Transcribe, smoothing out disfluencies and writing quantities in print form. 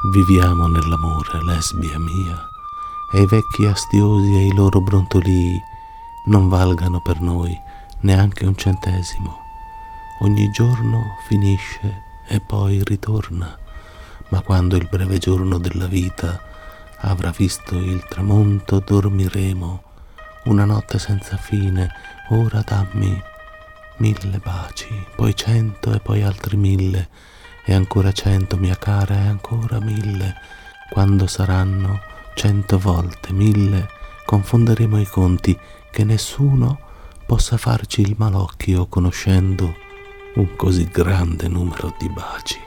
Viviamo nell'amore, lesbia mia, e i vecchi astiosi e i loro brontolii non valgano per noi neanche un centesimo. Ogni giorno finisce e poi ritorna, ma quando il breve giorno della vita avrà visto il tramonto dormiremo una notte senza fine. Ora dammi 1000 baci, poi 100 e poi altri 1000 e ancora 100, mia cara, e ancora 1000. Quando saranno 100 volte 1000 confonderemo i conti, che nessuno possa farci il malocchio conoscendo un così grande numero di baci.